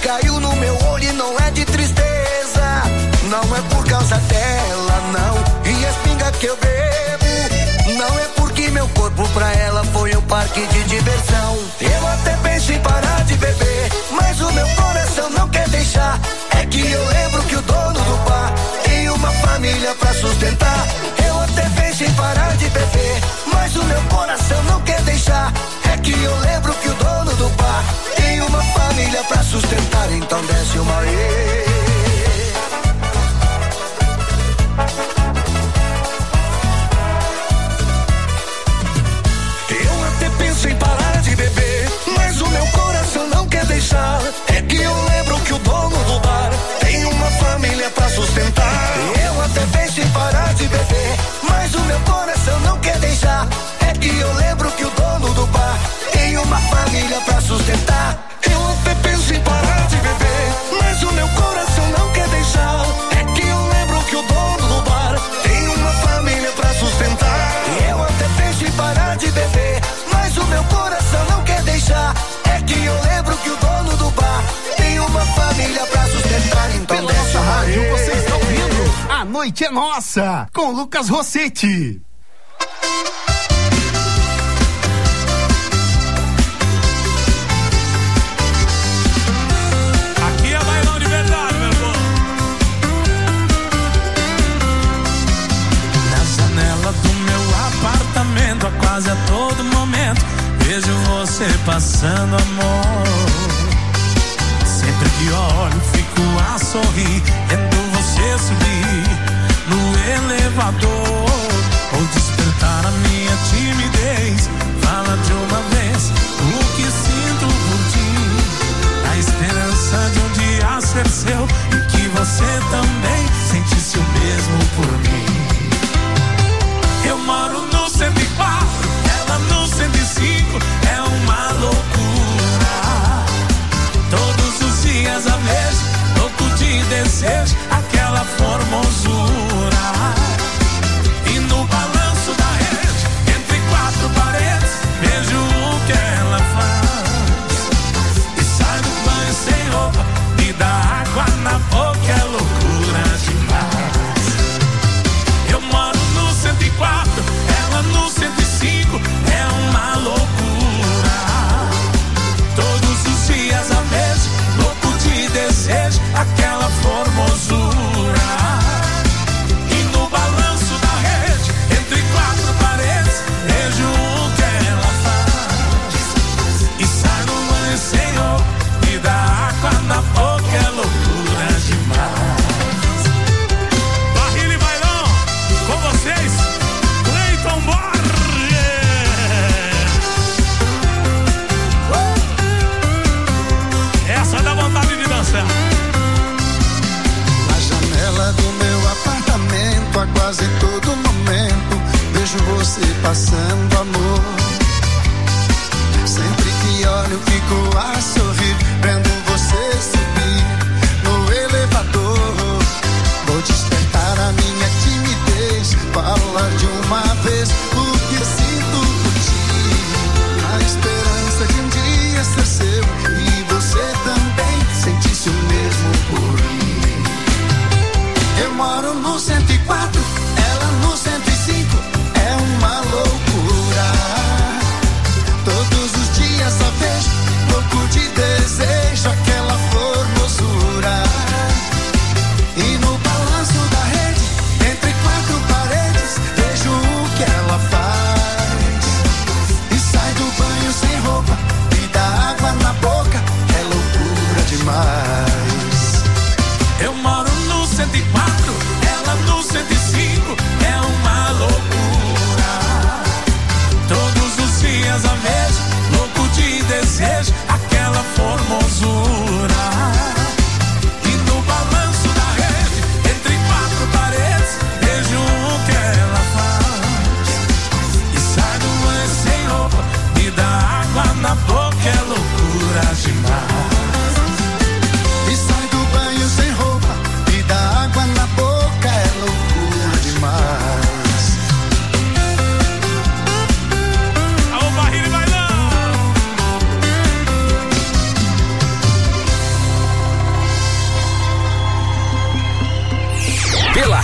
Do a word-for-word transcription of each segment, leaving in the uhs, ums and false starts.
caiu no meu olho e não é de tristeza. Não é por causa dela, não. E as pingas que eu bebo, não é porque meu corpo pra ela foi um parque de diversão. Eu até penso em parar de beber, mas o meu coração não quer deixar. É que eu lembro que o dono do bar tem uma família pra sustentar. Eu até penso em parar de beber, mas o meu coração não quer deixar. É que eu lembro que o dono do bar tem uma família pra sustentar. Então desce uma vez. Eu até penso em parar de beber, mas o meu coração não quer deixar. É que eu lembro que o dono do bar tem uma família pra sustentar. Eu até penso em parar de beber, mas o meu coração não quer deixar. É que eu lembro que o dono do bar tem uma família pra sustentar. Eu até penso em parar de beber, mas o meu coração não quer deixar. É que eu lembro que o dono do bar tem uma família pra sustentar. Eu até penso em parar de beber, mas o meu coração não quer deixar. É que eu lembro que o dono do bar tem uma família pra sustentar. Então pela nossa rádio você está ouvindo A Noite é Nossa, com Lucas Rossetti. Aqui é bailão de verdade, meu povo. Na janela do meu apartamento, a quase a todo momento, vejo você passando, amor. Sempre que olho, fico a sorrir, vendo você subir no elevador, ou despertar a minha timidez. Fala de uma vez o que sinto por ti, a esperança de um dia ser seu, e que você também sentisse o mesmo por mim. Eu moro no cento e quatro, ela no cento e cinco, é uma loucura. Todos os dias a vejo, louco de desejo, aquela formosura. E no balanço da rede, entre quatro paredes, vejo o que ela faz. E sai do banho sem roupa, me dá água na boca, é loucura demais. Eu moro no cento e quatro, ela no cento e cinco, é uma loucura. Todos os dias a vejo, louco de desejo, aquela formosura. E no balanço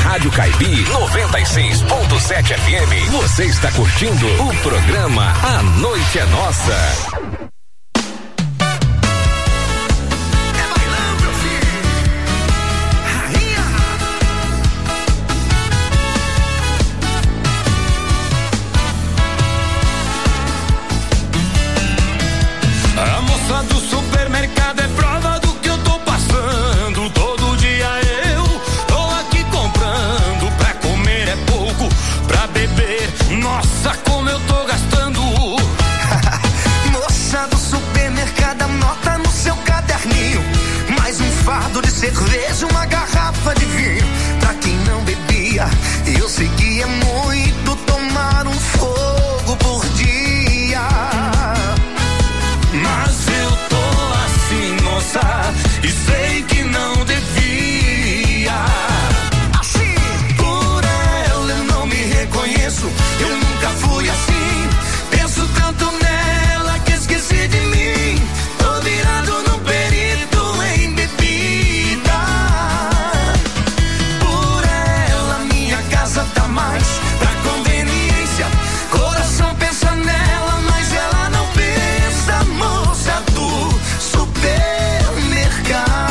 Rádio Caibi noventa e seis ponto sete F M. Você está curtindo o programa A Noite é Nossa. A moça do supermercado é prova do que eu tô passando. Todo dia eu tô aqui comprando. Pra comer é pouco, pra beber, nossa, como eu tô gastando. Moça do supermercado, anota no seu caderninho. Mais um fardo de cerveja, uma garrafa de vinho. Pra quem não bebia, eu sei que é muito tomar um fogo por dia. Mas eu tô assim, moça, e sei que não devia. Assim, por ela eu não me reconheço. Eu nunca fui assim. Penso tanto nela que esqueci de mim. Tô virado no perito em bebida. Por ela minha casa tá mais pra conveniência. Coração pensa nela, mas ela não pensa. Moça do supermercado.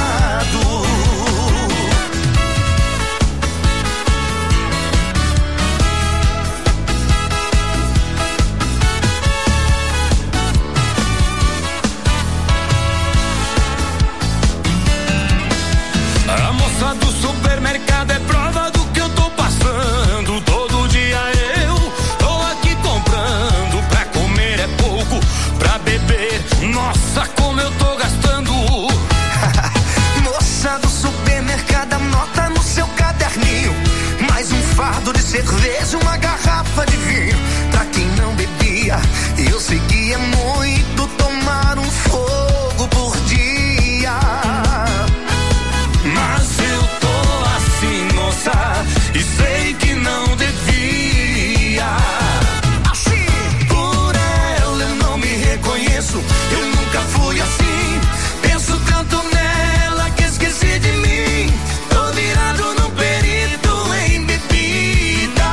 A moça do supermercado é prova do que eu tô passando. Todo dia eu tô aqui comprando. Pra comer é pouco, pra beber, nossa, como eu tô gastando. Moça do supermercado, anota no seu caderninho. Mais um fardo de cerveja, uma garrafa de vinho. Pra quem não bebia, eu sei que é muito tomar um fogo por dia. Mas eu tô assim, moça, e sei que não devia. Assim, por ela eu não me reconheço. Eu nunca fui assim. Penso tanto nela que esqueci de mim. Tô virado no perito em bebida.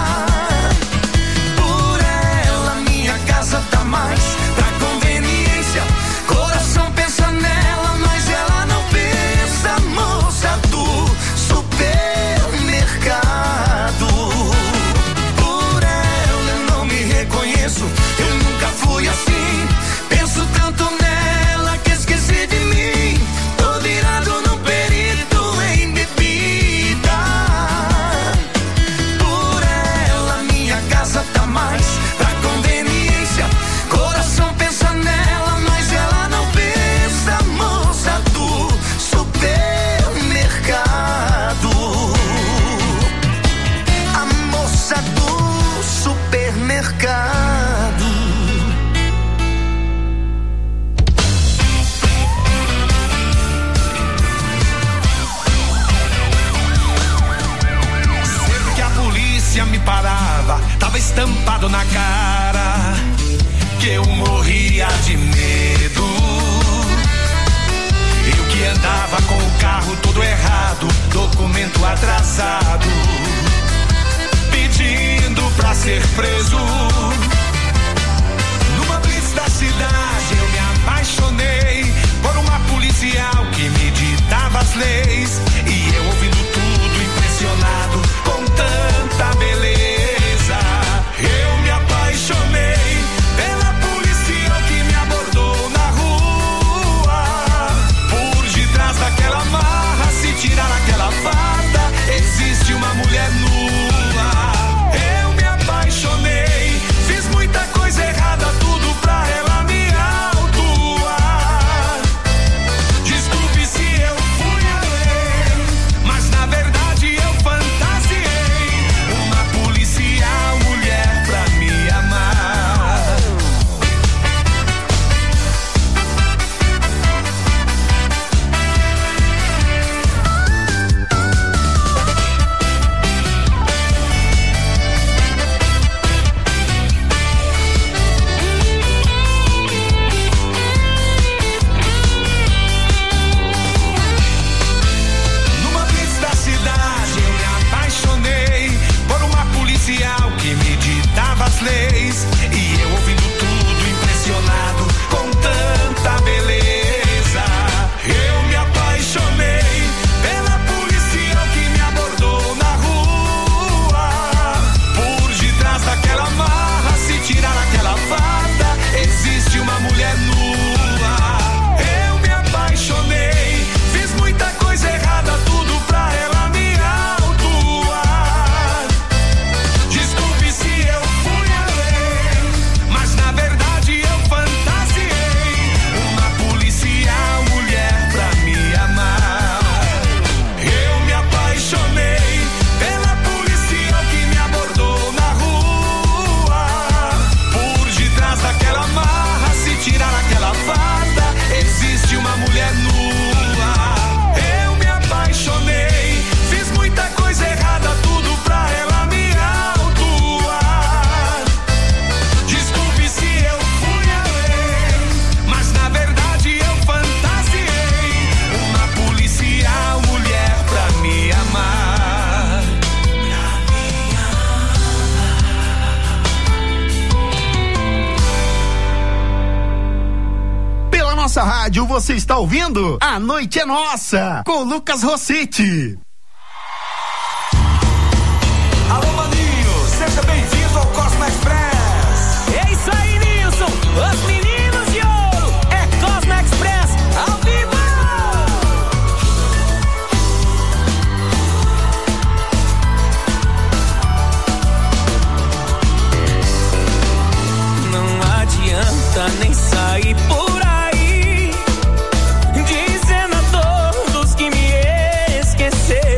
Por ela minha casa tá mais pra conveniência. Coração pensa nela, mas ela não pensa. Moça do supermercado. Por ela eu não me reconheço. Eu nunca fui assim. Penso tanto nela que esqueci de mim. Tô virado no perito em bebida. Por ela minha casa tá mais pra conveniência. Coração pensa nela, mas ela não pensa. Moça do supermercado. A moça do supermercado. Sempre que a polícia me parava, tava estampado na cara que eu morria de medo. Eu que andava com o carro todo errado, documento atrasado, pedindo pra ser preso. Numa blitz da cidade eu me apaixonei por uma policial que me ditava as leis. E eu ouvindo tudo impressionado com tanta beleza. Eu me apaixonei pela policial que me abordou na rua. Por detrás daquela marra, se tirar aquela farda, existe uma mulher nua. Eu me apaixonei, fiz muita coisa errada, tudo pra ela me autuar. Desculpe se eu fui além. rádio você está ouvindo A Noite é Nossa, com Lucas Rossetti. Alô, maninho, seja bem-vindo ao Cosmo Express. É isso aí, Nilson, os meninos de ouro, é Cosmo Express, ao vivo! Não adianta nem sair por aí dizendo a todos que me esqueceram.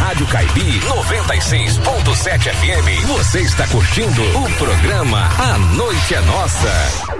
Rádio Caibi noventa e seis ponto sete F M. Você está curtindo o programa A Noite é Nossa.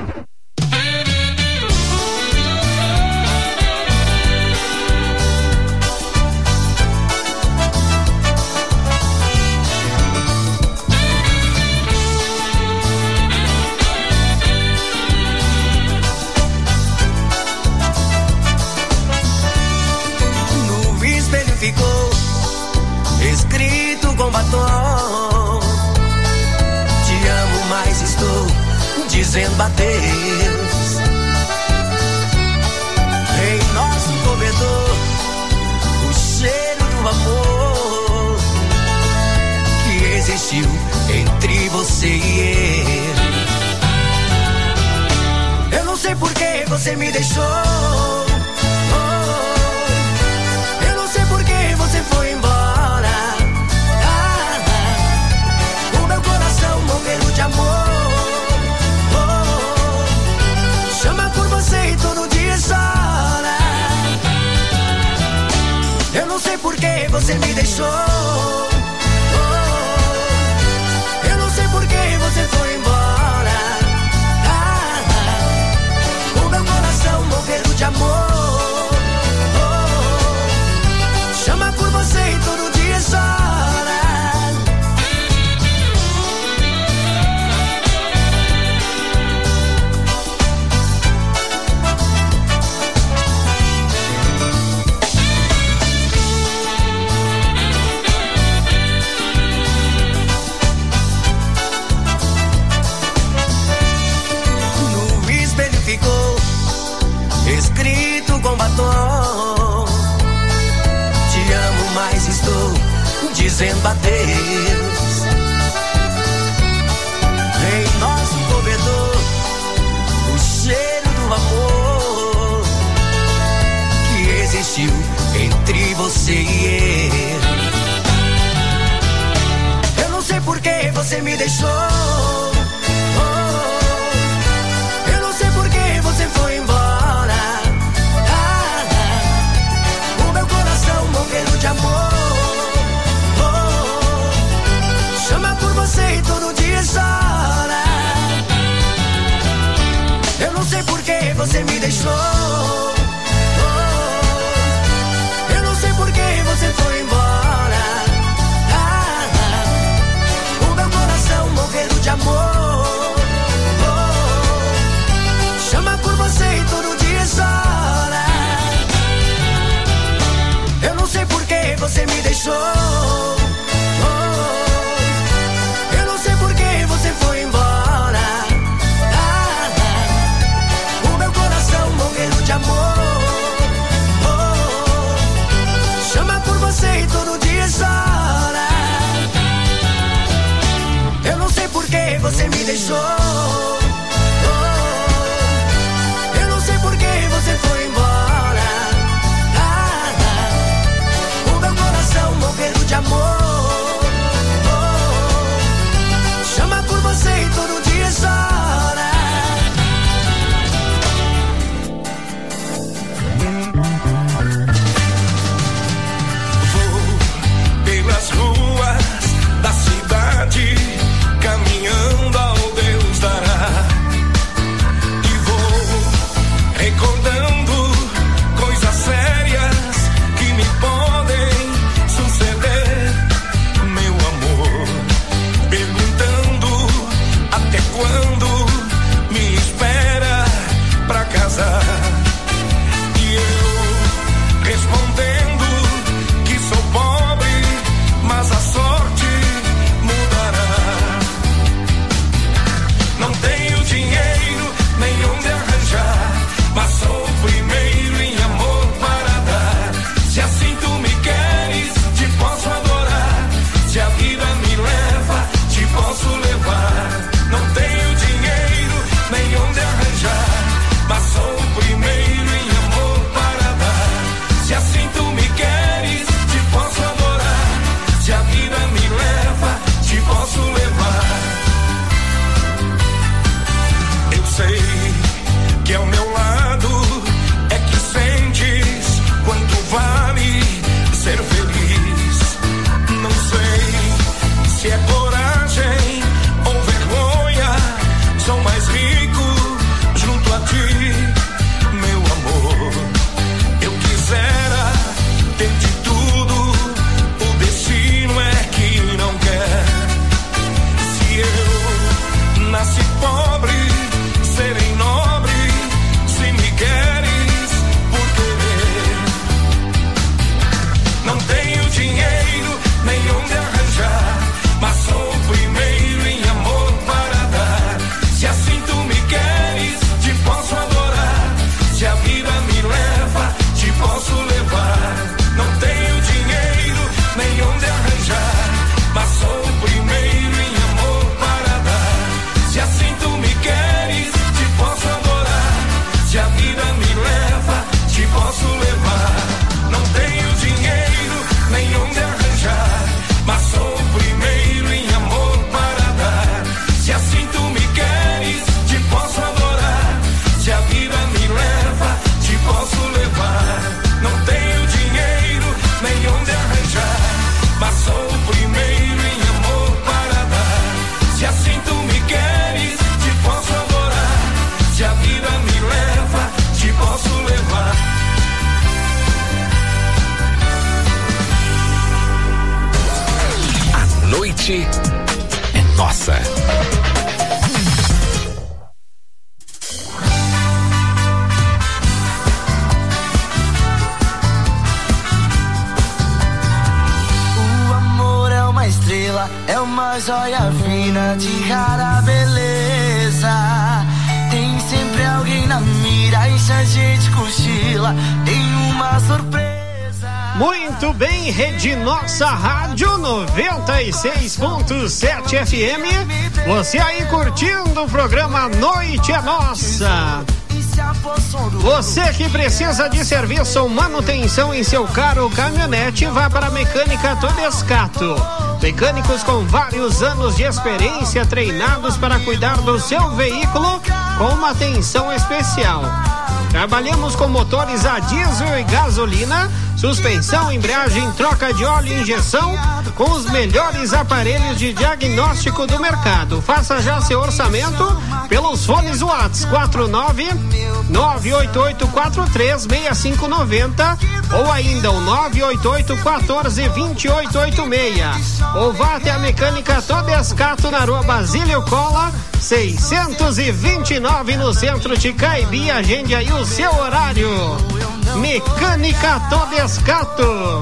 Ficou escrito com batom: te amo, mas estou dizendo adeus. Em nosso corredor, o cheiro do amor que existiu entre você e eu. Eu não sei por que você me deixou. Você foi embora, ah, ah, o meu coração morreu de amor, oh, chama por você e todo dia chora. Eu não sei por que você me deixou, oh, eu não sei por que você foi embora, ah, ah, o meu coração morreu de amor. Chama por você e todo dia chora. No espelho ficou escrito com batom: te amo, mas estou dizendo adeus. Em nosso corredor, o cheiro do amor que existiu entre você e eu. Eu não sei por que você me deixou, oh, eu não sei por que você foi embora, ah, ah, o meu coração morreu de amor, oh, chama por você e todo dia chora. Eu não sei por que você me deixou, oh, eu não sei por que você foi embora, ah, ah, o meu coração morreu de amor, oh, chama por você e todo dia chora. Eu não sei por que você me deixou, oh, eu não sei por que você foi embora, ah, ah, o meu coração morreu de amor, oh, chama por você e todo dia chora. Eu não sei por que você me deixou, oh, eu não sei por que você foi embora, ah, ah, o meu coração morreu de amor, oh, chama por você e todo dia chora. Vou pelas ruas da cidade, caminhando ao Deus noite é nossa. O amor é uma estrela, é uma joia fina de rara beleza. Tem sempre alguém na mira e se a gente cochila, tem uma surpresa. Muito bem, Rede Nossa Rádio noventa e seis ponto sete F M. Você aí curtindo o programa Noite é Nossa. Você que precisa de serviço ou manutenção em seu carro ou caminhonete, vá para a Mecânica Todescato. Mecânicos com vários anos de experiência treinados para cuidar do seu veículo com uma atenção especial. Trabalhamos com motores a diesel e gasolina, suspensão, embreagem, troca de óleo e injeção, com os melhores aparelhos de diagnóstico do mercado. Faça já seu orçamento pelos fones WhatsApp quatro nove nove oito oito quatro três seis cinco nove zero ou ainda o nove oito oito um quatro dois oito oito seis, ou vá até a Mecânica Todescato na Rua Basílio Cola seiscentos e vinte e nove no centro de Caibi. Agende aí o seu horário. Mecânica Todescato.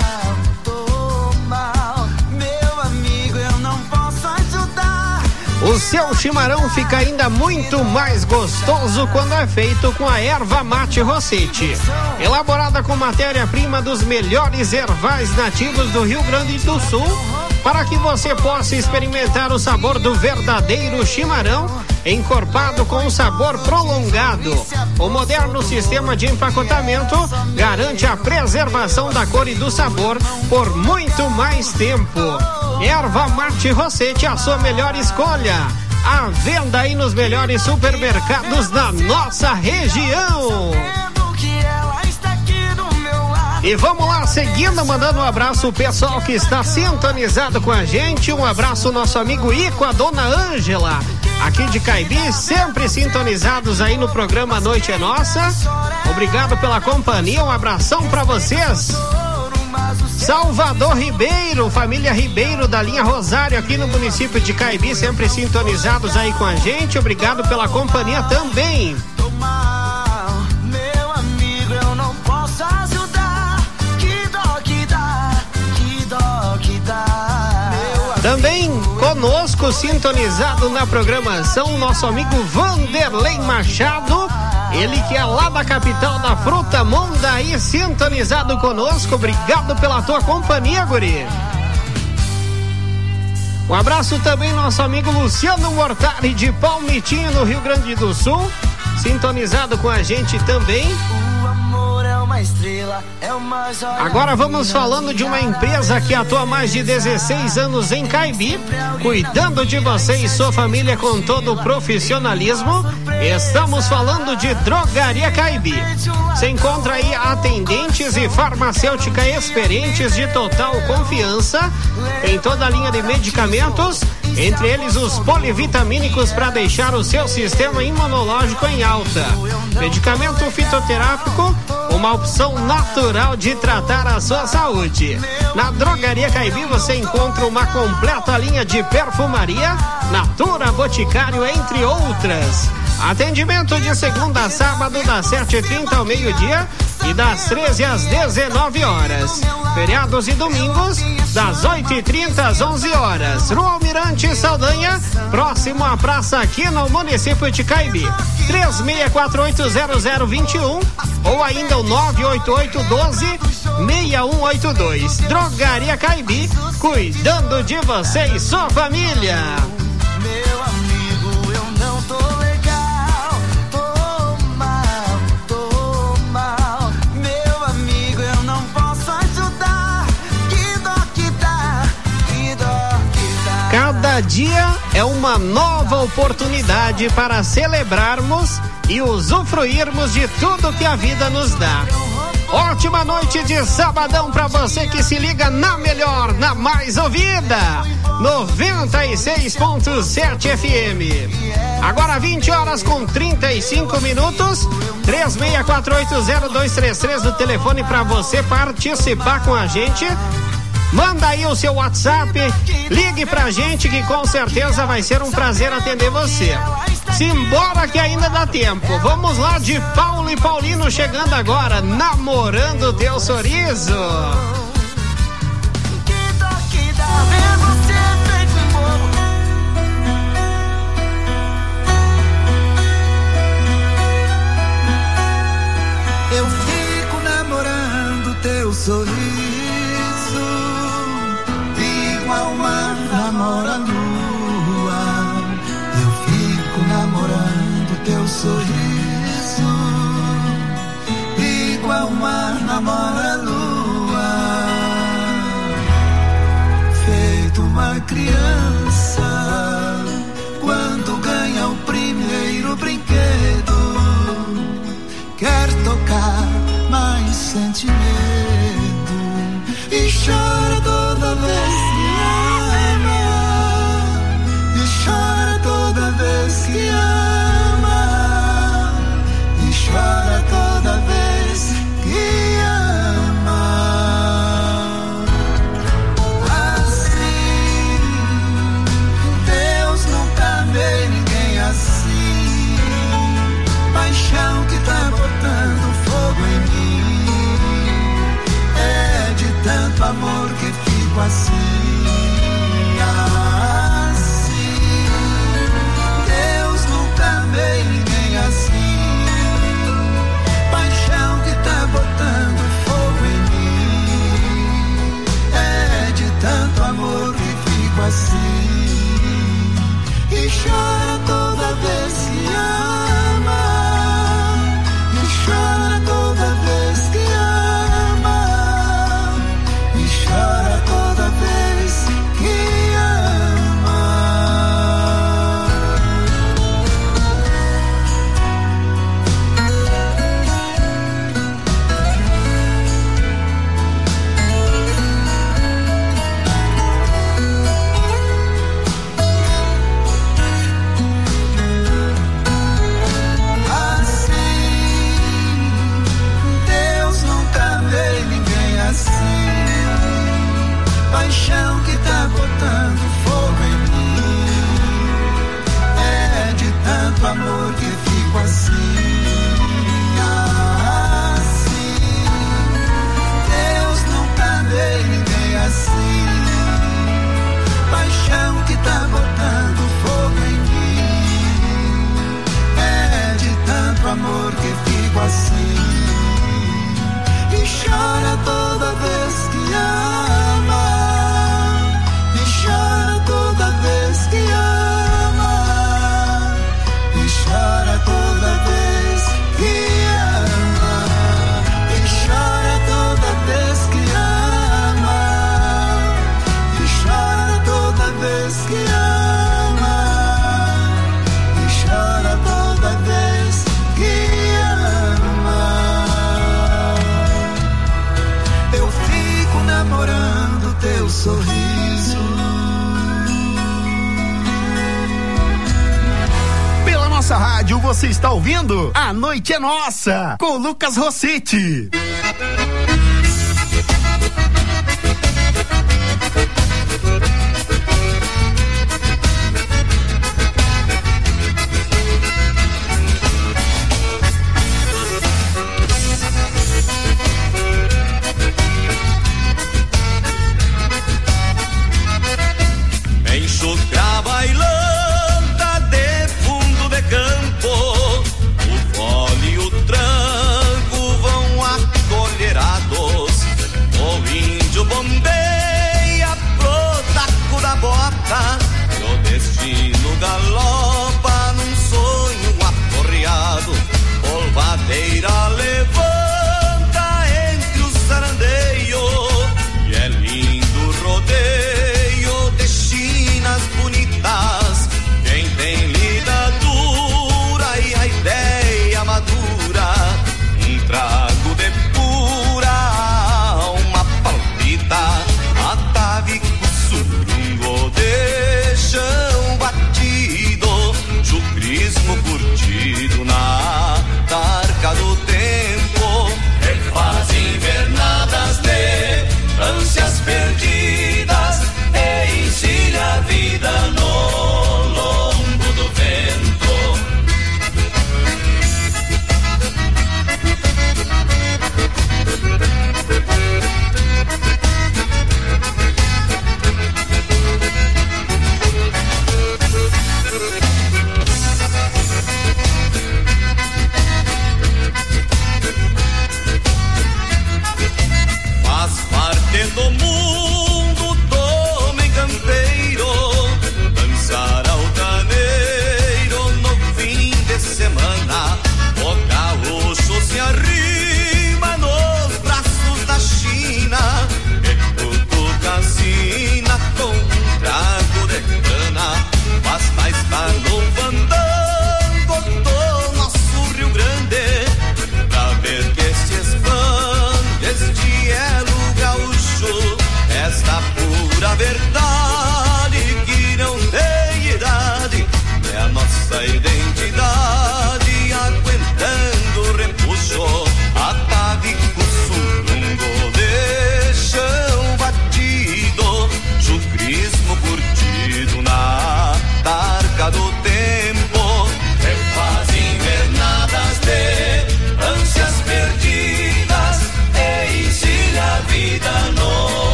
O seu chimarrão fica ainda muito mais gostoso quando é feito com a erva mate Rossetti. Elaborada com matéria-prima dos melhores ervais nativos do Rio Grande do Sul, para que você possa experimentar o sabor do verdadeiro chimarrão, encorpado com um sabor prolongado. O moderno sistema de empacotamento garante a preservação da cor e do sabor por muito mais tempo. Erva Mate Rossetti, a sua melhor escolha. À venda aí nos melhores supermercados da nossa região. E vamos lá, seguindo, mandando um abraço o pessoal que está sintonizado com a gente. Um abraço ao nosso amigo Ico, a dona Ângela, aqui de Caibi, sempre sintonizados aí no programa Noite é Nossa. Obrigado pela companhia, um abração para vocês. Salvador Ribeiro, família Ribeiro da linha Rosário, aqui no município de Caibi, sempre sintonizados aí com a gente. Obrigado pela companhia também. Também conosco, sintonizado na programação, nosso amigo Vanderlei Machado, ele que é lá da capital da fruta, Mondaí, sintonizado conosco. Obrigado pela tua companhia, guri. Um abraço também nosso amigo Luciano Mortari de Palmitinho, no Rio Grande do Sul, sintonizado com a gente também. Agora vamos falando de uma empresa que atua há mais de dezesseis anos em Caibi, cuidando de você e sua família com todo o profissionalismo. Estamos falando de Drogaria Caibi. Você encontra aí atendentes e farmacêutica experientes de total confiança. Tem toda a linha de medicamentos, entre eles os polivitamínicos para deixar o seu sistema imunológico em alta. Medicamento fitoterápico, uma opção natural de tratar a sua saúde. Na Drogaria Caibi você encontra uma completa linha de perfumaria, Natura, Boticário, entre outras. Atendimento de segunda a sábado, das sete e trinta ao meio-dia e das treze às dezenove horas. Feriados e domingos, das oito e trinta às onze horas. Rua Almirante Saldanha, próximo à praça, aqui no município de Caibi. três seis quatro oito zero zero dois um ou ainda o nove oito oito um dois seis um oito dois. Drogaria Caibi, cuidando de você e sua família. Meu amigo, eu não tô legal, tô mal, tô mal. Meu amigo, eu não posso ajudar. Que dó que dá, que dó que dá. Cada dia é uma nova oportunidade para celebrarmos e usufruirmos de tudo que a vida nos dá. Ótima noite de sabadão pra você que se liga na melhor, na mais ouvida, noventa e seis ponto sete F M. Agora vinte horas com trinta e cinco minutos. três seis quatro oito zero dois três três do telefone pra você participar com a gente. Manda aí o seu WhatsApp, ligue pra gente que com certeza vai ser um prazer atender você. Simbora que ainda dá tempo. Vamos lá de Paulo e Paulino chegando agora, namorando teu sorriso. Eu fico namorando teu sorriso, igual mar namora a lua. Eu fico namorando teu sorriso, igual mar namora a lua. Feito uma criança quando ganha o primeiro brinquedo, quer tocar, mas sente medo e chora toda vez que ama, e chora toda vez que ama, e chora toda vez que ama. Assim, Deus nunca vê ninguém assim, paixão que tá botando fogo em mim, é de tanto amor que fico assim, assim. Deus nunca vê ninguém assim, paixão que tá botando fogo em mim, é de tanto amor que fico assim, e chora toda vez que ama, chora toda vez que ama, e chora toda vez que ama. Paixão que tá botando fogo em mim, é de tanto amor que fico assim, assim. Deus nunca vê ninguém assim, paixão que tá botando fogo em mim, é de tanto amor que fico assim, e chora toda vez que ama, chora toda vez que ama, e chora toda vez que ama, e chora toda vez que ama, e chora toda vez que ama, e chora toda vez que ama. Eu fico namorando teu sorriso. Nossa rádio, você está ouvindo? A Noite é Nossa, com Lucas Rossetti. Enxugar bailando campo, o fole e o tranco vão acolherados, o índio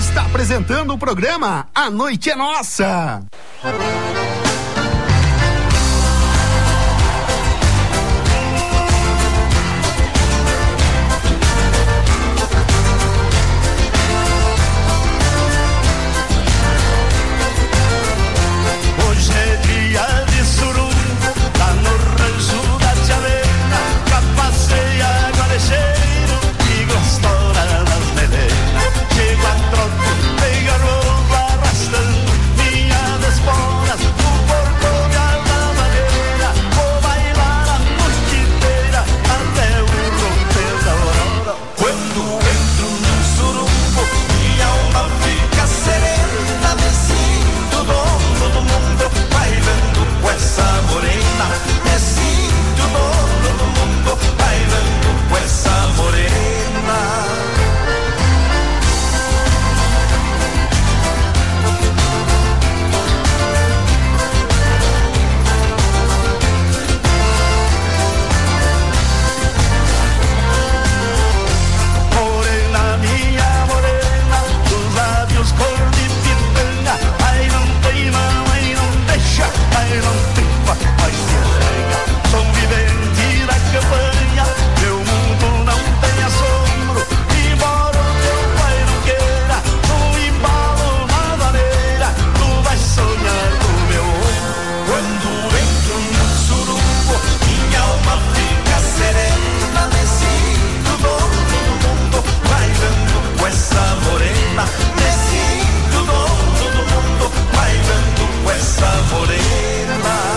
está apresentando o programa A Noite é Nossa. Hoje é dia de surumbo, lá no rancho da Tia Lena, capaceia, guarecheiro e gostora das melenas. Chego a trote, pega roupa, arrastando minhas esporas, o portão da maneira, vou bailar a noite inteira, até o romper da aurora. Quando entro num surumbo, minha alma fica serena, me sinto dono do mundo, bailando com essa morena, me sinto dono do mundo, bailando com essa morena. Morena, minha morena, dos lábios cor de pitanga, ai não tem mão, ai não deixa, ai não tripa, ai se arrega. Sou um vivente da campanha, meu mundo não tem assombro, embora o teu pai não queira, no embalo, na vareira, tu vais sonhar no meu ombro. Quando entro no surumbo, minha alma fica serena, me sinto dono do mundo, bailando com essa morena, me sinto dono do mundo, bailando com essa morena.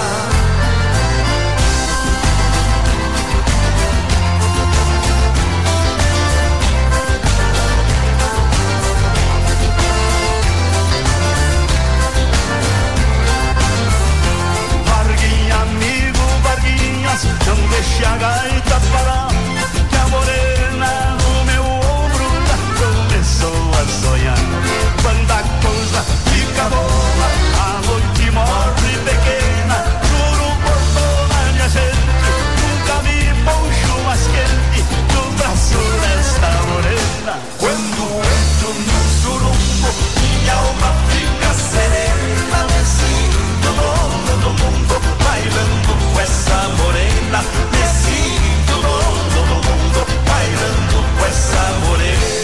Varguinha, amigo, Varguinhas, não deixe a gaita parar, que a morena no meu ombro já começou a sonhar. Quando a coisa fica boa, a noite morre pequena, juro por toda minha gente, nunca vi poncho mais quente no braço desta morena. Quando entro no surumbo, minha alma fica serena, me sinto dono do mundo, bailando com essa morena, me sinto dono do mundo, bailando com essa morena.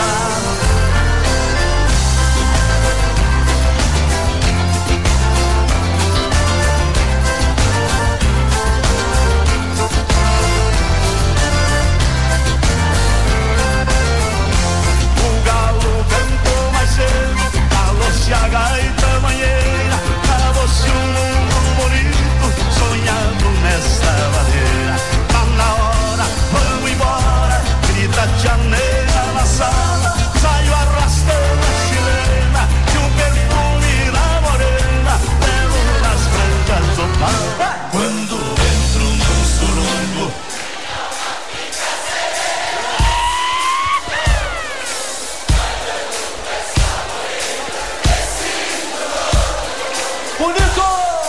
O galo cantou mais cedo, calou-se a gaita manheira, acabou-se um mundo bonito, sonhado nesta maneira. Tá na hora, vamos embora, grita a tia Nena na sala, saio arrastando a chilena, que um perfume na morena, levo nas franjas do pau. Quando entro no surumbo, bonito!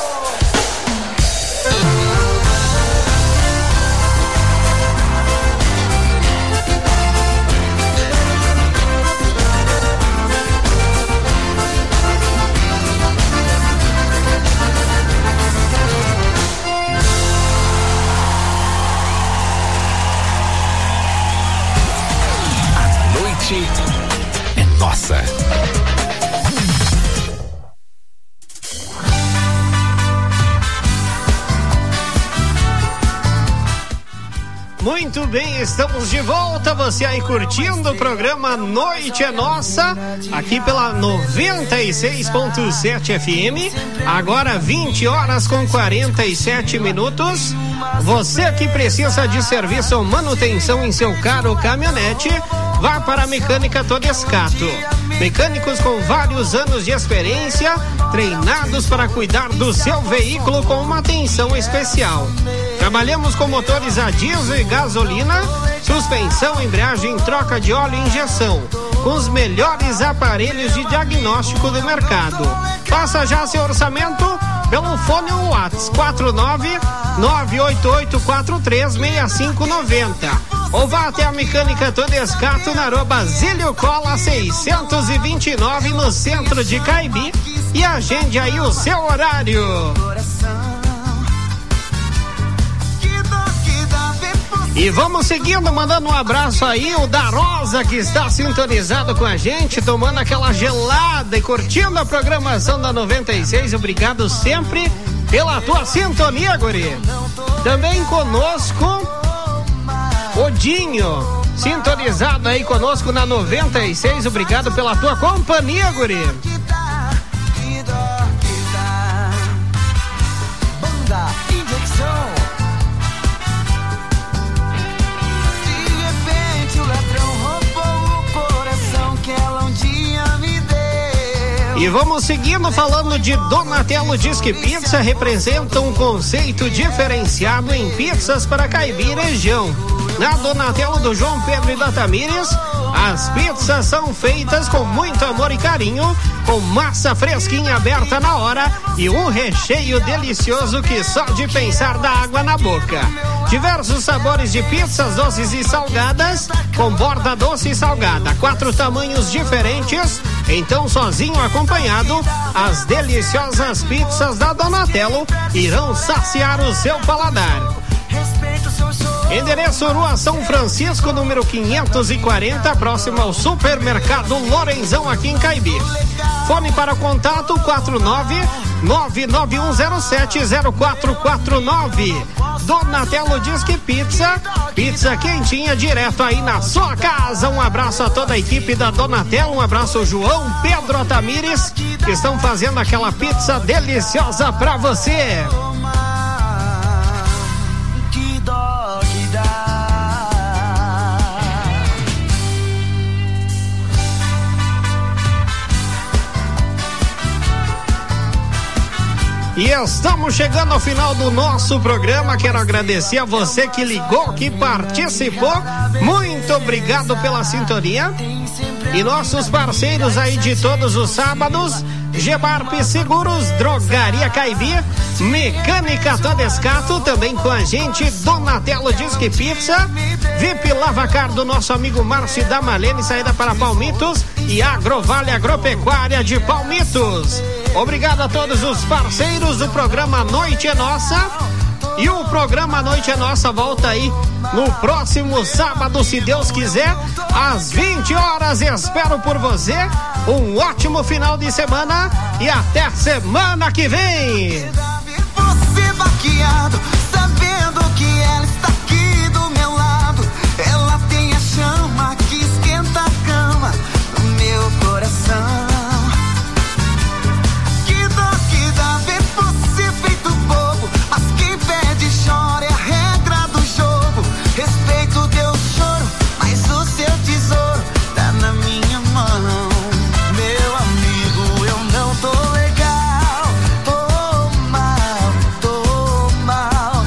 A noite é nossa. Muito bem, estamos de volta, você aí curtindo o programa Noite é Nossa, aqui pela noventa e seis ponto sete F M, agora vinte horas com quarenta e sete minutos. Você que precisa de serviço ou manutenção em seu carro ou caminhonete, vá para a Mecânica Todescato. Mecânicos com vários anos de experiência, treinados para cuidar do seu veículo com uma atenção especial. Trabalhamos com motores a diesel e gasolina, suspensão, embreagem, troca de óleo e injeção, com os melhores aparelhos de diagnóstico do mercado. Faça já seu orçamento pelo fone ou WhatsApp quatro nove nove oito oito quatro três seis cinco nove zero. Ou vá até a Mecânica Todescato na rua Basílio Cola seiscentos e vinte e nove, no centro de Caibi, e agende aí o seu horário. E vamos seguindo, mandando um abraço aí, o da Rosa, que está sintonizado com a gente, tomando aquela gelada e curtindo a programação da noventa e seis. Obrigado sempre pela tua sintonia, guri. Também conosco, Odinho, sintonizado aí conosco na noventa e seis. Obrigado pela tua companhia, guri. Banda Injecção. E vamos seguindo, falando de Donatello Disque Pizza, representa um conceito diferenciado em pizzas para Caibi e região. Na Donatello do João Pedro e da Tamires, as pizzas são feitas com muito amor e carinho, com massa fresquinha aberta na hora e um recheio delicioso que só de pensar dá água na boca. Diversos sabores de pizzas doces e salgadas, com borda doce e salgada, quatro tamanhos diferentes, então sozinho ou acompanhado, as deliciosas pizzas da Donatello irão saciar o seu paladar. Endereço Rua São Francisco, número quinhentos e quarenta, próximo ao Supermercado Lorenzão, aqui em Caibi. Fone para contato quatro nove nove nove um zero sete zero quatro quatro nove. Donatello Disque Pizza, pizza quentinha direto aí na sua casa. Um abraço a toda a equipe da Donatello, um abraço ao João, Pedro, Tamires, que estão fazendo aquela pizza deliciosa pra você. E estamos chegando ao final do nosso programa. Quero agradecer a você que ligou, que participou. Muito obrigado pela sintonia. E nossos parceiros aí de todos os sábados: Gebarp Seguros, Drogaria Caibi, Mecânica Todescato, também com a gente Donatello Disque Pizza, V I P Lavacar do nosso amigo Márcio da Malene, saída para Palmitos, e Agrovale Agropecuária de Palmitos. Obrigado a todos os parceiros do programa Noite é Nossa. E o programa Noite é Nossa volta aí no próximo sábado, se Deus quiser, às vinte horas. Espero por você. Um ótimo final de semana e até semana que vem. Você vaqueado, sabendo que ela está aqui do meu lado. Ela tem a chama que esquenta a cama no meu coração. Chora, é a regra do jogo. Respeito teu choro, mas o seu tesouro tá na minha mão. Meu amigo, eu não tô legal. Tô mal, tô mal.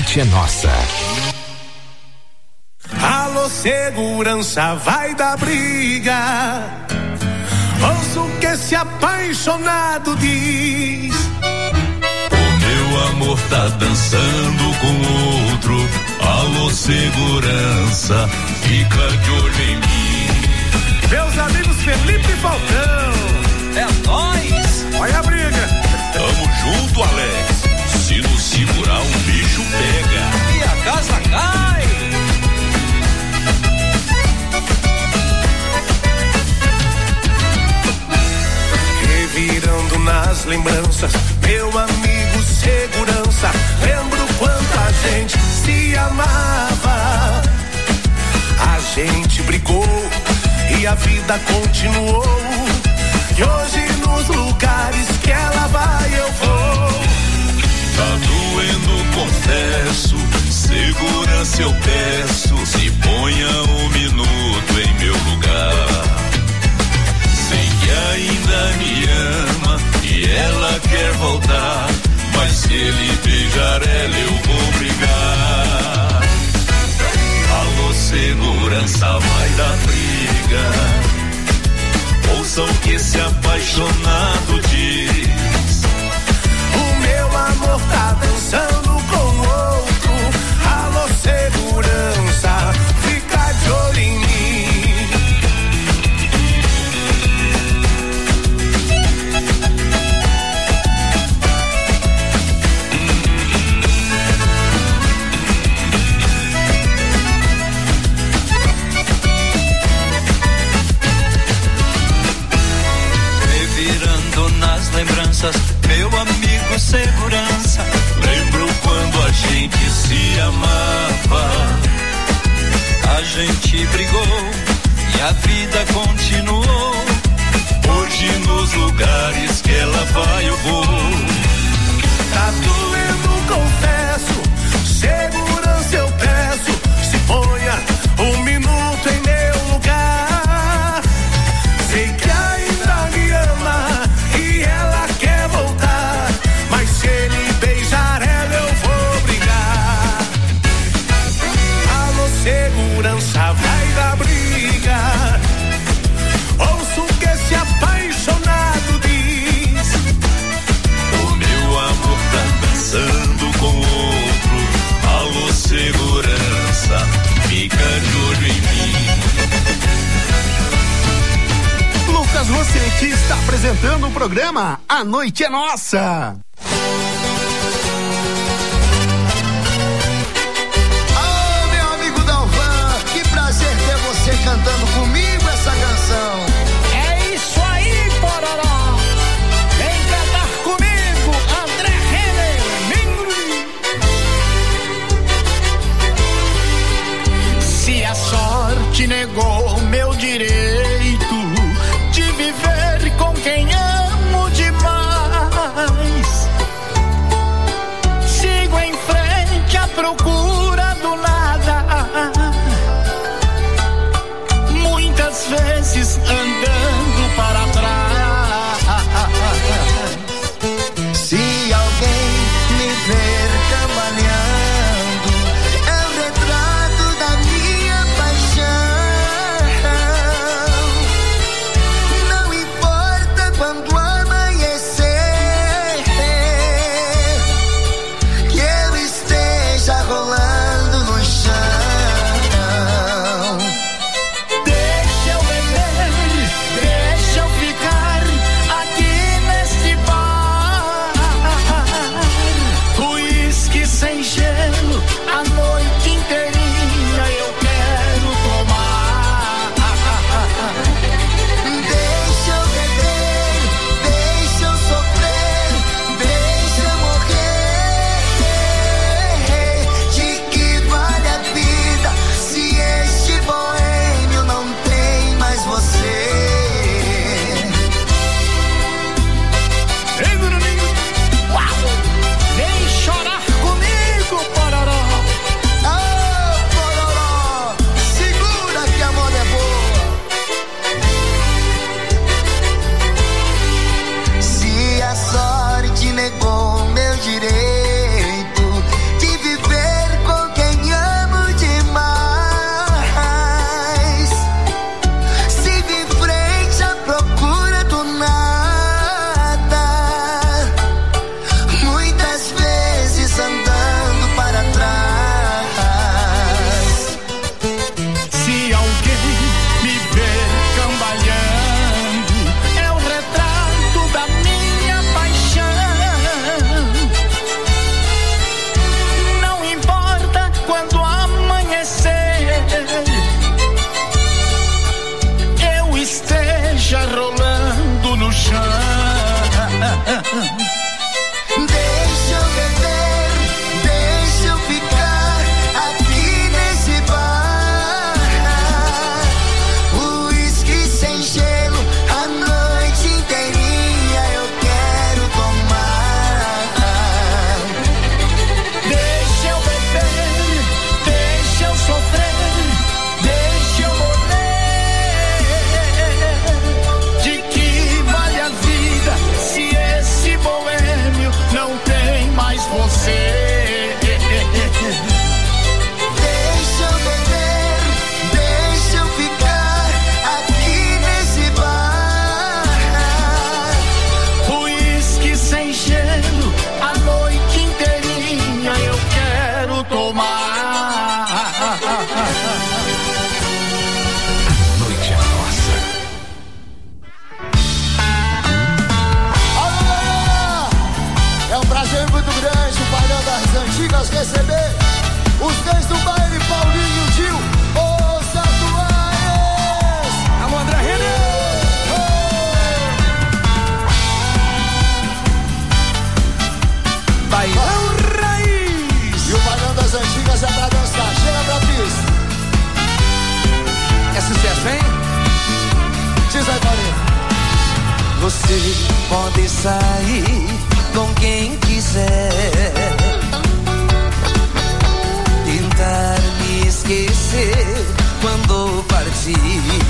noite é nossa. Alô, segurança, vai dar briga. Ouça o que esse apaixonado diz. O meu amor tá dançando com outro. Alô, segurança, fica de olho em mim. Meus amigos Felipe e Falcão, é nóis. Olha a briga. Tamo junto, Alex. Se não segurar, um bicho pega. E a casa cai. Revirando nas lembranças, meu amigo segurança, lembro quanto a gente se amava. A gente brigou e a vida continuou. E hoje nos lugares que ela vai eu vou. Tá doendo, confesso, segurança eu peço. Se ponha um minuto em meu lugar. Sei que ainda me ama e ela quer voltar, mas se ele beijar ela eu vou brigar. Alô, segurança, vai dar briga. Ouça o que esse apaixonado diz. O meu amor tá dançando com outro. Alô, segurança, fica de olho em mim. Lembranças, meu amigo segurança, lembro quando a gente se amava. A gente brigou e a vida continuou. Hoje nos lugares que ela vai eu vou. Tá doendo, confesso, segurança eu peço. Se ponha um minuto em meu lugar. Sei que ainda me ama e ela quer voltar, mas se ele beijar ela eu vou brigar. Alô, segurança, vai dar briga. Ouço o que esse apaixonado diz. O meu amor tá dançando com outro. Alô, segurança, fica de olho em mim. Lucas Rossetti está apresentando o programa A Noite é Nossa. Oh, meu amigo Dalvan, que prazer ter você cantando comigo essa canção. É isso aí, Pororó. Vem cantar comigo, André Renner. Se a sorte negou meu direito de viver com quem amo demais, sigo em frente à procura do nada, muitas vezes andando para trás. Se alguém me ver cambaleando, é o retrato da minha paixão. Não importa quando amanhecer, que eu esteja rolando antigas é pra dançar. Chega pra pista. É sucesso, hein? Diz aí, Paulinho. Você pode sair com quem quiser, tentar me esquecer quando partir.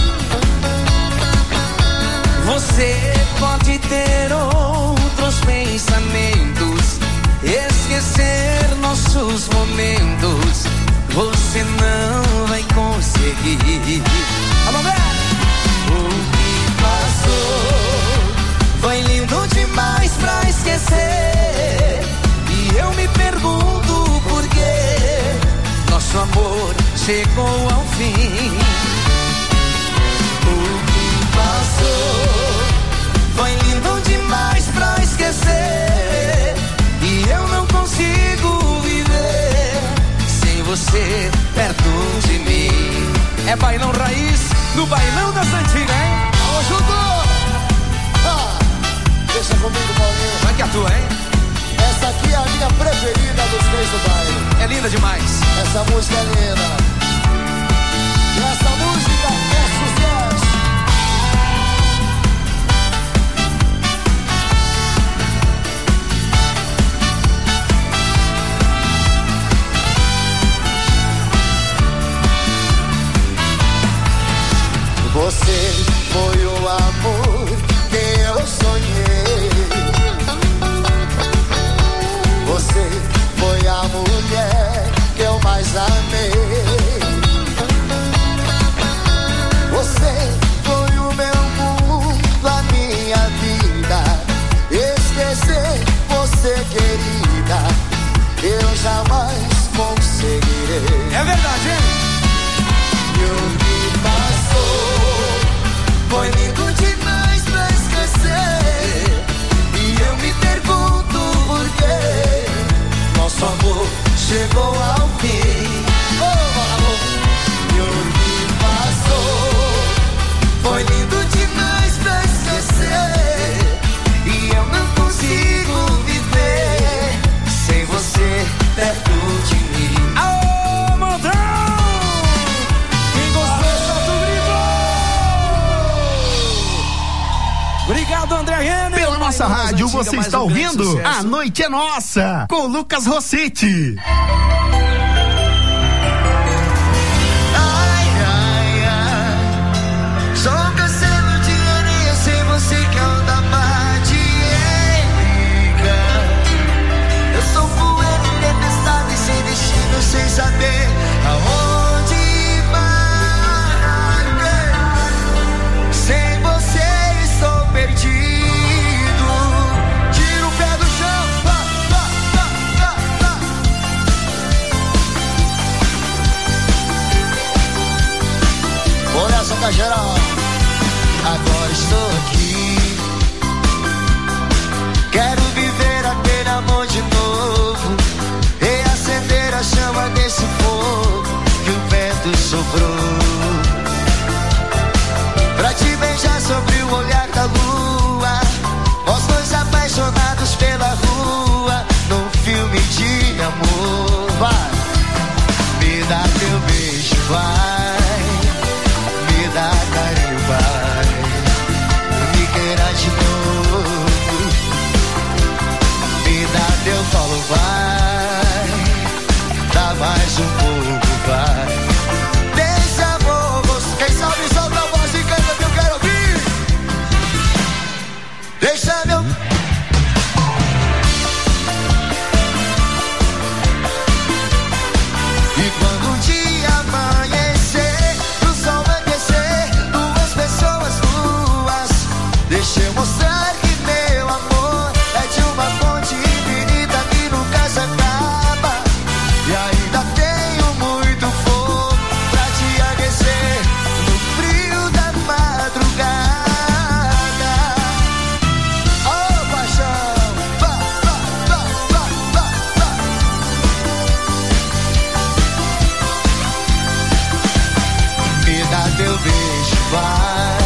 Você pode ter outros pensamentos, esquecer nossos momentos. Você não vai conseguir. Alô, o que passou foi lindo demais pra esquecer. E eu me pergunto por que nosso amor chegou ao fim. O que passou foi lindo demais pra esquecer. E eu não consigo viver sem você perto de mim. É bailão raiz no bailão das antigas, hein? Alô, Junto! Ah, deixa comigo, Paulinho. Vai que é a tua, hein? Essa aqui é a minha preferida dos três do baile. É linda demais. Essa música é linda. E essa música é sucesso. Você foi o amor que eu sonhei. Você foi a mulher que eu mais amei. Você foi o meu mundo, a minha vida. Esquecer você, querida, eu jamais conseguirei. É verdade, hein? E o que passou foi lindo demais pra esquecer. E eu me pergunto por que nosso amor chegou ao fim. Oh, amor. E o que passou foi lindo demais pra esquecer. E eu não consigo viver sem você perto de mim. Aô, Montão! Quem gostou, solta o grito! Obrigado, André Renner. Pela nossa rádio, você está um ouvindo A Noite é Nossa, com Lucas Rossetti. Ai, ai, ai, sou um castelo de areia sem você que é o da parte épica. Eu sou poeira e tempestade sem destino, sem saber aonde vai. Sem você estou perdido. Tira o pé do chão. Vá, vá, vá, vá, vá. Vou nessa, tá geral. Agora estou aqui. Quero viver aquele amor de novo, reacender a chama desse fogo que o vento soprou. Pra te beijar sobre o olhar da lua, nós dois apaixonados pela rua, num filme de amor. Vai, me dá teu beijo, vai, me dá carinho, vai, me queira de novo, me dá teu colo, vai, dá mais um pouco, vai. Desse amor, você, quem sabe solta a voz e canta que eu quero ouvir. Deixa meu... E quando o dia amanhecer, o sol vai descer, duas pessoas nuas. Deixa eu mostrar que meu amor é de uma fonte infinita que nunca se acaba. E ainda tenho muito fogo pra te aquecer no frio da madrugada. Oh, paixão, vá, vá, vá, vá, vá, vá. Me dá teu beijo, vai,